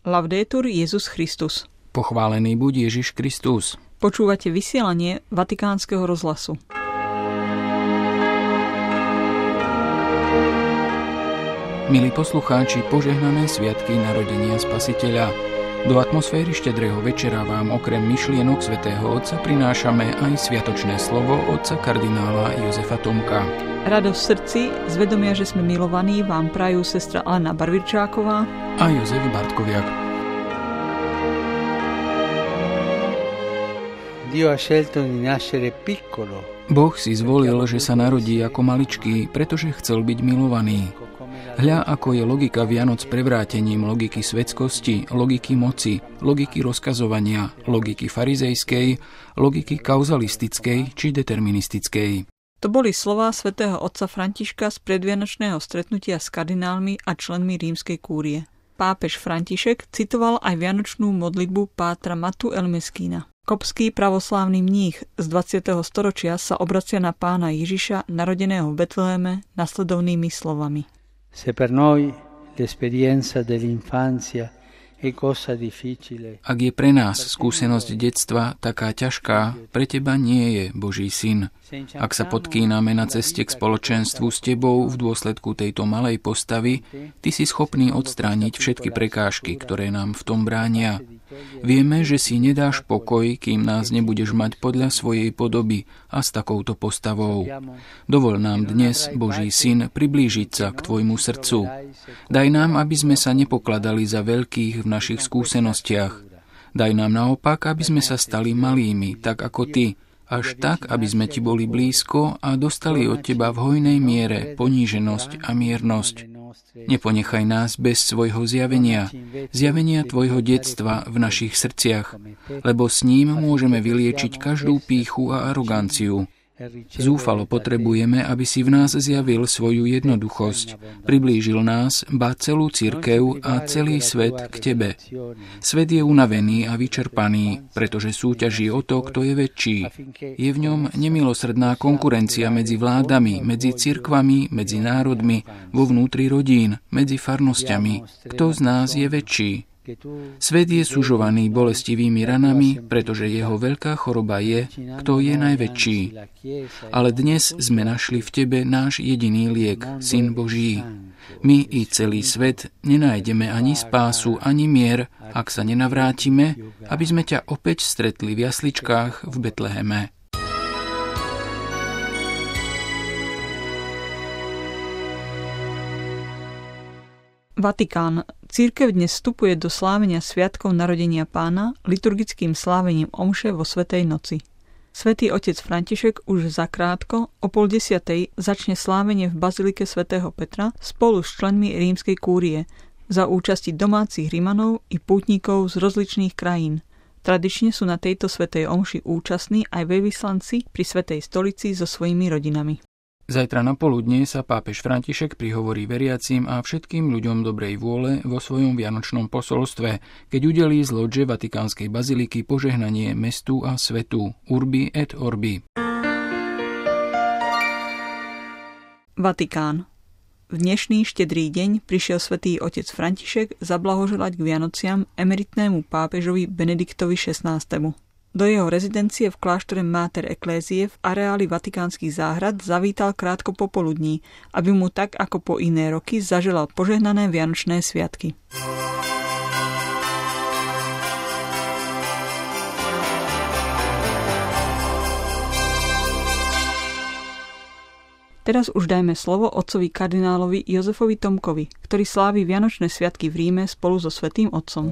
Laudetur Jesus Christus. Pochválený buď Ježiš Kristus. Počúvate vysielanie Vatikánskeho rozhlasu. Milí poslucháči, požehnané sviatky narodenia Spasiteľa. Do atmosféry štedrého večera vám okrem myšlienok svätého Otca prinášame aj sviatočné slovo otca kardinála Jozefa Tomka. Radosť v srdci, z vedomia, že sme milovaní, vám prajú sestra Alena Barvičáková a Jozef Bartkoviak. Boh si zvolil, že sa narodí ako maličký, pretože chcel byť milovaný. Hľa, ako je logika Vianoc prevrátením logiky svetskosti, logiky moci, logiky rozkazovania, logiky farizejskej, logiky kauzalistickej či deterministickej. To boli slová svätého otca Františka z predvianočného stretnutia s kardinálmi a členmi rímskej kúrie. Pápež František citoval aj vianočnú modlitbu pátra Matu Elmeskína. Kopský pravoslávny mních z 20. storočia sa obracia na pána Ježiša, narodeného v Betléme, nasledovnými slovami. Se per noi l'esperienza dell'infanzia è cosa difficile. Ak je pre nás skúsenosť detstva taká ťažká, pre teba nie je Boží syn. Ak sa podkýname na ceste k spoločenstvu s tebou v dôsledku tejto malej postavy, ty si schopný odstrániť všetky prekážky, ktoré nám v tom bránia. Vieme, že si nedáš pokoj, kým nás nebudeš mať podľa svojej podoby a s takouto postavou. Dovol nám dnes, Boží syn, priblížiť sa k tvojmu srdcu. Daj nám, aby sme sa nepokladali za veľkých v našich skúsenostiach. Daj nám naopak, aby sme sa stali malými, tak ako ty, až tak, aby sme ti boli blízko a dostali od teba v hojnej miere poníženosť a miernosť. Neponechaj nás bez svojho zjavenia tvojho detstva v našich srdciach, lebo s ním môžeme vyliečiť každú pýchu a aroganciu. Zúfalo potrebujeme, aby si v nás zjavil svoju jednoduchosť, priblížil nás, ba celú cirkev a celý svet k tebe. Svet je unavený a vyčerpaný, pretože súťaží o to, kto je väčší. Je v ňom nemilosrdná konkurencia medzi vládami, medzi cirkvami, medzi národmi, vo vnútri rodín, medzi farnosťami. Kto z nás je väčší? Svet je sužovaný bolestivými ranami, pretože jeho veľká choroba je, kto je najväčší. Ale dnes sme našli v tebe náš jediný liek, Syn Boží. My i celý svet nenájdeme ani spásu, ani mier, ak sa nenavrátime, aby sme ťa opäť stretli v jasličkách v Betleheme. Vatikán. Cirkev dnes vstupuje do slávenia sviatkov narodenia Pána liturgickým slávením omše vo Svätej noci. Svätý otec František už zakrátko o 9:30 začne slávenie v bazilike svätého Petra spolu s členmi rímskej kúrie za účasti domácich Rimanov i pútnikov z rozličných krajín. Tradične sú na tejto svätej omši účastní aj veľvyslanci pri Svätej stolici so svojimi rodinami. Zajtra na poludne sa pápež František prihovorí veriacim a všetkým ľuďom dobrej vôle vo svojom vianočnom posolstve, keď udelí z lodže Vatikánskej baziliky požehnanie mestu a svetu Urbi et Orbi. Vatikán. V dnešný štedrý deň prišiel svätý otec František zablahoželať k Vianociam emeritnému pápežovi Benediktovi XVI. Do jeho rezidencie v kláštore Mater Ecclesiae v areáli Vatikánskych záhrad zavítal krátko popoludní, aby mu tak ako po iné roky zaželal požehnané vianočné sviatky. Teraz už dajme slovo otcovi kardinálovi Jozefovi Tomkovi, ktorý slávi vianočné sviatky v Ríme spolu so Svätým Otcom.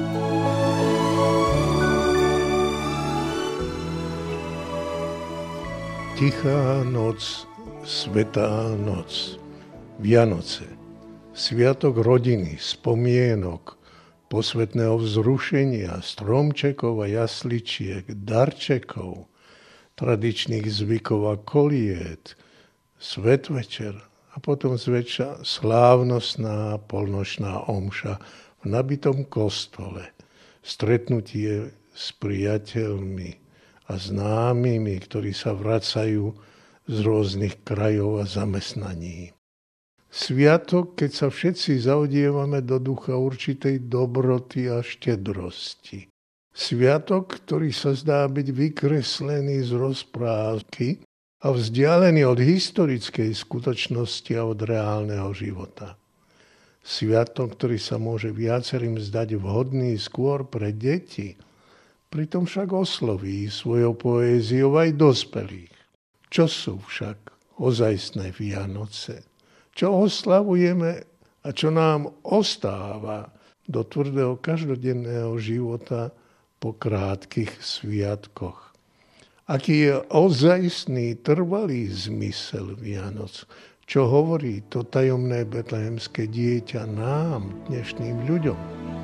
Tichá noc, svätá noc, Vianoce, sviatok rodiny, spomienok, posvätného vzrušenia, stromčekov a jasličiek, darčekov, tradičných zvykov a koliet, svätvečer a potom zväčša slávnostná polnočná omša v nabitom kostole, stretnutie s priateľmi a známymi, ktorí sa vracajú z rôznych krajov a zamestnaní. Sviatok, keď sa všetci zaodievame do ducha určitej dobroty a štedrosti. Sviatok, ktorý sa zdá byť vykreslený z rozprávky a vzdialený od historickej skutočnosti a od reálneho života. Sviatok, ktorý sa môže viacerým zdať vhodný skôr pre deti, pritom však osloví svojou poéziou aj dospelých. Čo sú však ozajstné Vianoce? Čo oslavujeme a čo nám ostáva do tvrdého každodenného života po krátkych sviatkoch? Aký je ozajstný trvalý zmysel Vianoc? Čo hovorí to tajomné betlehemské dieťa nám, dnešným ľuďom?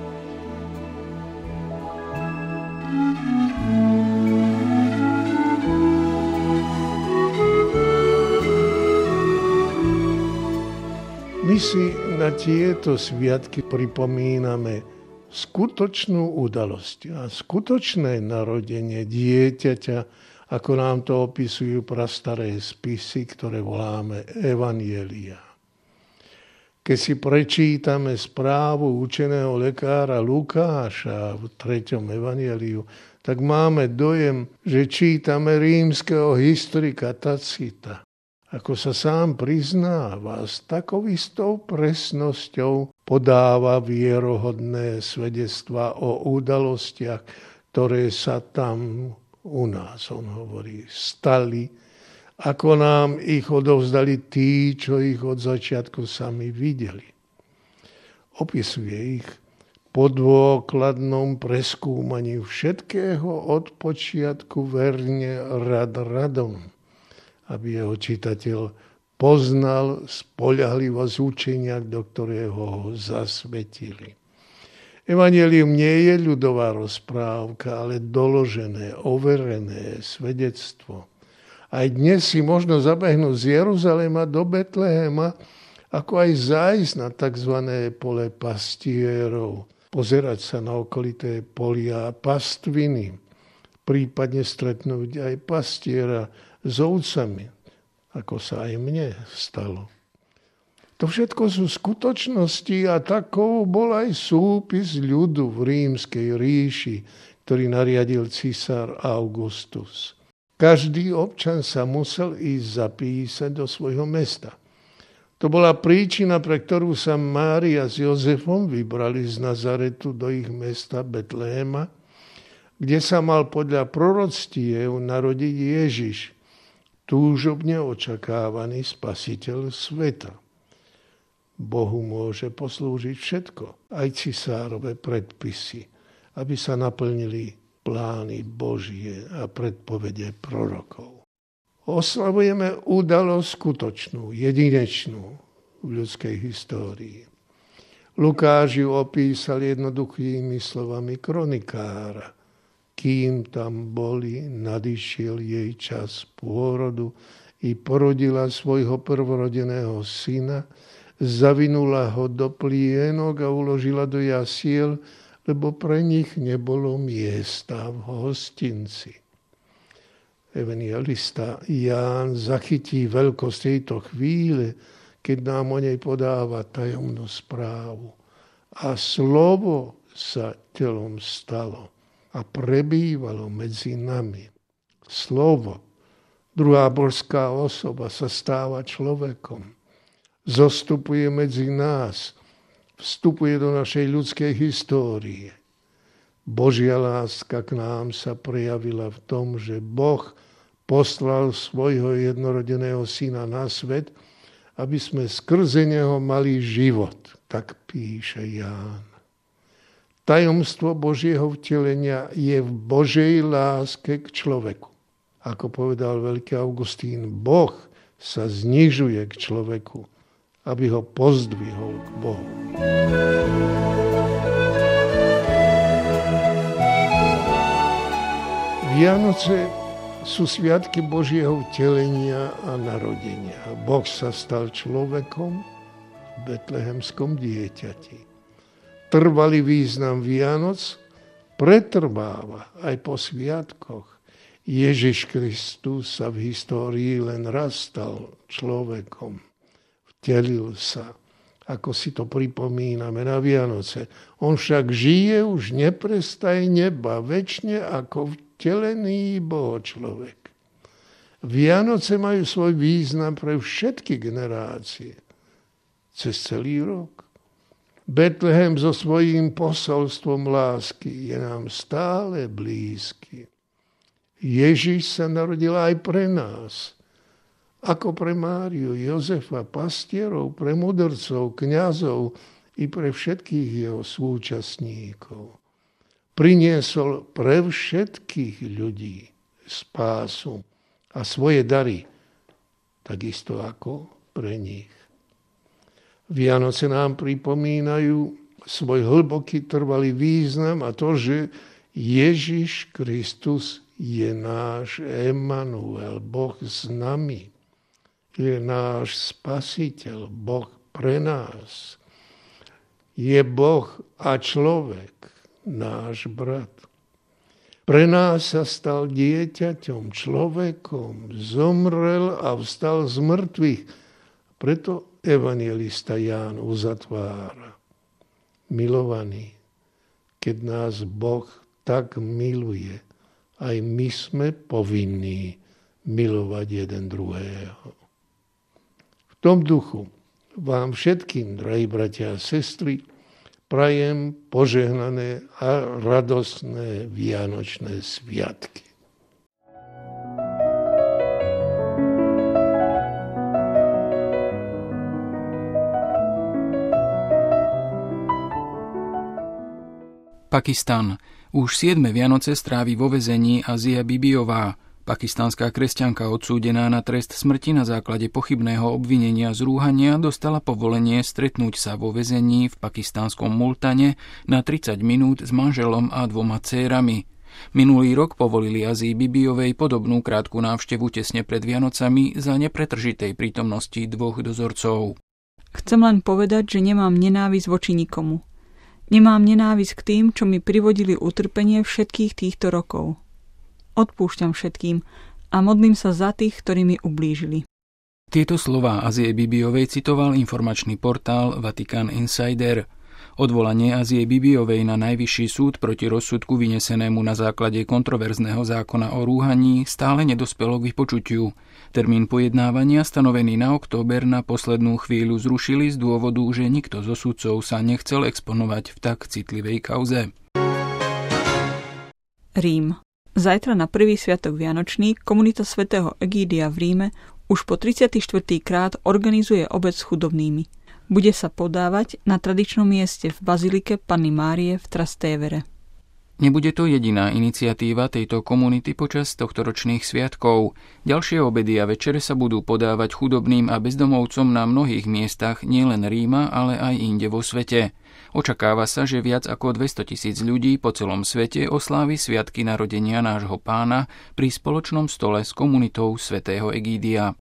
My si na tieto sviatky pripomíname skutočnú udalosť a skutočné narodenie dieťaťa, ako nám to opisujú prastaré spisy, ktoré voláme evanjelia. Keď si prečítame správu učeného lekára Lukáša v 3. evanjeliu, tak máme dojem, že čítame rímskeho historika Tacita. Ako sa sám priznáva, s takou istou presnosťou podáva vierohodné svedectvá o udalostiach, ktoré sa tam u nás, on hovorí, stali, ako nám ich odovzdali tí, čo ich od začiatku sami videli. Opisuje ich po dôkladnom preskúmaní všetkého od počiatku verne rad radom, aby jeho čitateľ poznal spoľahlivosť učenia, do ktorého ho zasvetili. Evanjelium nie je ľudová rozprávka, ale doložené, overené svedectvo. Aj dnes si možno zabehnúť z Jeruzalema do Betlehema, ako aj zájsť na tzv. Pole pastierov, pozerať sa na okolité polia a pastviny, prípadne stretnúť aj pastiera s ovcami, ako sa aj mne stalo. To všetko sú skutočnosti a takou bol aj súpis ľudu v rímskej ríši, ktorý nariadil císar Augustus. Každý občan sa musel ísť zapísať do svojho mesta. To bola príčina, pre ktorú sa Mária s Jozefom vybrali z Nazaretu do ich mesta Betlehema, kde sa mal podľa proroctiev narodiť Ježiš, túžobne očakávaný spasiteľ sveta. Bohu môže poslúžiť všetko, aj cisárove predpisy, aby sa naplnili plány Božie a predpovede prorokov. Oslavujeme udalosť skutočnú, jedinečnú v ľudskej histórii. Lukáš ju opísal jednoduchými slovami kronikára. Kým tam boli, nadišiel jej čas pôrodu i porodila svojho prvorodeného syna, zavinula ho do plienok a uložila do jasiel, lebo pre nich nebolo miesta v hostinci. Evanjelista Ján zachytí veľkosť tejto chvíle, keď nám o nej podáva tajomnú správu. A slovo sa telom stalo a prebývalo medzi nami. Slovo, druhá božská osoba, sa stáva človekom. Zostupuje medzi nás, vstupuje do našej ľudskej histórie. Božia láska k nám sa prejavila v tom, že Boh poslal svojho jednorodeného syna na svet, aby sme skrze neho mali život, tak píše Ján. Tajomstvo Božieho vtelenia je v Božej láske k človeku. Ako povedal veľký Augustín, Boh sa znižuje k človeku, aby ho pozdvihol k Bohu. Vianoce sú sviatky Božieho vtelenia a narodenia. Boh sa stal človekom v betlehemskom dieťati. Trvalý význam Vianoc pretrváva aj po sviatkoch. Ježiš Kristus sa v histórii len raz stal človekom. V vtelil sa, ako si to pripomíname na Vianoce. On však žije už neprestajne, ba večne ako vtelený Bohočlovek. Vianoce majú svoj význam pre všetky generácie. Cez celý rok. Betlehem so svojím posolstvom lásky je nám stále blízky. Ježiš sa narodil aj pre nás. Ako pre Máriu, Jozefa, pastierov, pre mudrcov, kňazov i pre všetkých jeho súčasníkov. Priniesol pre všetkých ľudí spásu a svoje dary, takisto ako pre nich. Vianoce nám pripomínajú svoj hlboký trvalý význam a to, že Ježiš Kristus je náš Emanuel, Boh s nami. Je náš Spasiteľ, Boh pre nás. Je Boh a človek, náš brat. Pre nás sa stal dieťaťom, človekom, zomrel a vstal z mŕtvych. Preto evanjelista Ján uzatvára. Milovaní, keď nás Boh tak miluje, aj my sme povinní milovať jeden druhého. V tom duchu vám všetkým, drahí bratia a sestry, prajem požehnané a radostné vianočné sviatky. Pakistan. Už 7. Vianoce strávi vo väzení Asia Bibiová, pakistánska kresťanka odsúdená na trest smrti na základe pochybného obvinenia z rúhania dostala povolenie stretnúť sa vo väzení v pakistánskom Multane na 30 minút s manželom a 2 dcérami. Minulý rok povolili Asii Bibiovej podobnú krátku návštevu tesne pred Vianocami za nepretržitej prítomnosti 2 dozorcov. Chcem len povedať, že nemám nenávisť voči nikomu. Nemám nenávisť k tým, čo mi privodili utrpenie všetkých týchto rokov. Odpúšťam všetkým a modlím sa za tých, ktorí mi ublížili. Tieto slová Asie Bibiovej citoval informačný portál Vatican Insider. Odvolanie Asie Bibiovej na najvyšší súd proti rozsudku vynesenému na základe kontroverzného zákona o rúhaní stále nedospelo k vypočutiu. Termín pojednávania stanovený na október na poslednú chvíľu zrušili z dôvodu, že nikto zo sudcov sa nechcel exponovať v tak citlivej kauze. Rím. Zajtra na prvý sviatok Vianočný komunita svätého Egídia v Ríme už po 34. krát organizuje obed s chudobnými. Bude sa podávať na tradičnom mieste v bazilike Panny Márie v Trastevere. Nebude to jediná iniciatíva tejto komunity počas tohtoročných sviatkov. Ďalšie obedy a večere sa budú podávať chudobným a bezdomovcom na mnohých miestach nielen Ríma, ale aj inde vo svete. Očakáva sa, že viac ako 200 000 ľudí po celom svete oslávi sviatky narodenia nášho Pána pri spoločnom stole s komunitou svätého Egídia.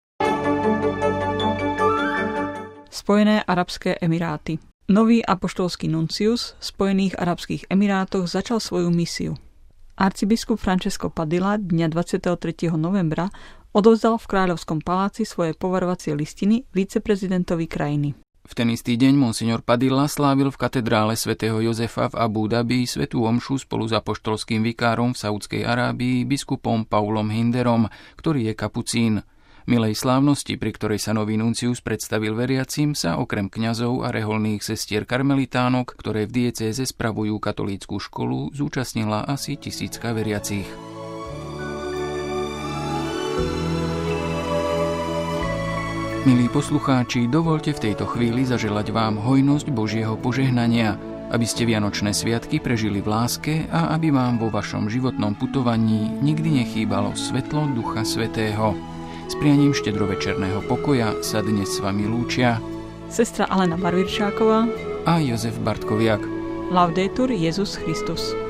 Spojené arabské emiráty. Nový apoštolský nuncius v Spojených arabských emirátoch začal svoju misiu. Arcibiskup Francesco Padilla dňa 23. novembra odovzdal v Kráľovskom paláci svoje poverovacie listiny viceprezidentovi krajiny. V ten istý deň monsignor Padilla slávil v katedrále svätého Jozefa v Abu Dhabi svätú omšu spolu s apoštolským vikárom v Saúdskej Arábii biskupom Paulom Hinderom, ktorý je kapucín. Milej slávnosti, pri ktorej sa nový nuncius predstavil veriacim, sa okrem kňazov a reholných sestier karmelitánok, ktoré v diecéze spravujú katolícku školu, zúčastnila asi 1000 veriacich. Milí poslucháči, dovoľte v tejto chvíli zaželať vám hojnosť Božieho požehnania, aby ste vianočné sviatky prežili v láske a aby vám vo vašom životnom putovaní nikdy nechýbalo svetlo Ducha Svätého. S prianím štedrovečerného pokoja sa dnes s vami lúčia sestra Alena Barvirčáková a Jozef Bartkoviak. Laudetur Jesus Christus.